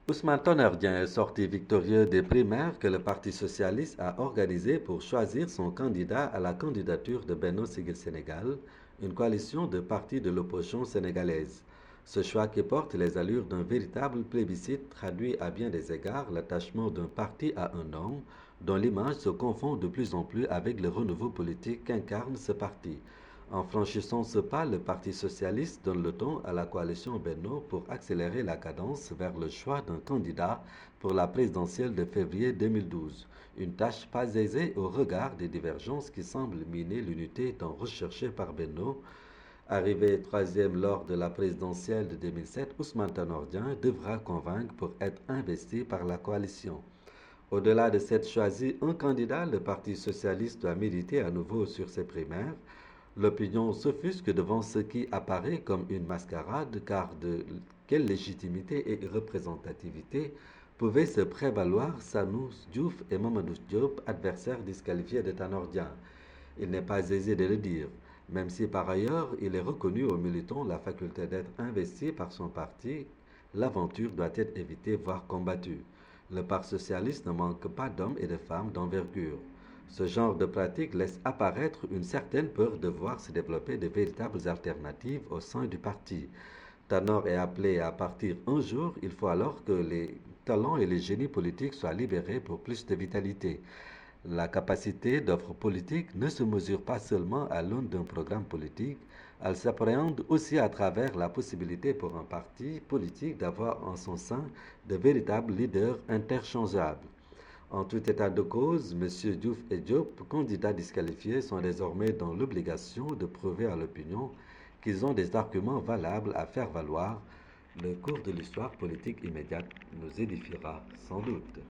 Ousmane Tonnerre est sorti victorieux des primaires que le Parti socialiste a organisées pour choisir son candidat à la candidature de Benno Siggil Sénégal, une coalition de partis de l'opposition sénégalaise. Ce choix qui porte les allures d'un véritable plébiscite traduit à bien des égards l'attachement d'un parti à un homme dont l'image se confond de plus en plus avec le renouveau politique qu'incarne ce parti. En franchissant ce pas, le Parti socialiste donne le ton à la coalition Benno pour accélérer la cadence vers le choix d'un candidat pour la présidentielle de février 2012. Une tâche pas aisée au regard des divergences qui semblent miner l'unité tant recherchée par Benno. Arrivé troisième lors de la présidentielle de 2007, Ousmane Tanor Dieng devra convaincre pour être investi par la coalition. Au-delà de s'être choisi un candidat, le Parti socialiste doit militer à nouveau sur ses primaires. L'opinion s'offusque devant ce qui apparaît comme une mascarade, car de quelle légitimité et représentativité pouvaient se prévaloir Sanous Diouf et Mamadou Diop, adversaires disqualifiés de Tanor Dieng? Il n'est pas aisé de le dire, même si par ailleurs il est reconnu aux militants la faculté d'être investi par son parti. L'aventure doit être évitée, voire combattue. Le Parti socialiste ne manque pas d'hommes et de femmes d'envergure. Ce genre de pratique laisse apparaître une certaine peur de voir se développer de véritables alternatives au sein du parti. Tanor est appelé à partir un jour, il faut alors que les talents et les génies politiques soient libérés pour plus de vitalité. La capacité d'offre politique ne se mesure pas seulement à l'aune d'un programme politique, elle s'appréhende aussi à travers la possibilité pour un parti politique d'avoir en son sein de véritables leaders interchangeables. En tout état de cause, M. Diouf et Diop, candidats disqualifiés, sont désormais dans l'obligation de prouver à l'opinion qu'ils ont des arguments valables à faire valoir. Le cours de l'histoire politique immédiate nous édifiera sans doute.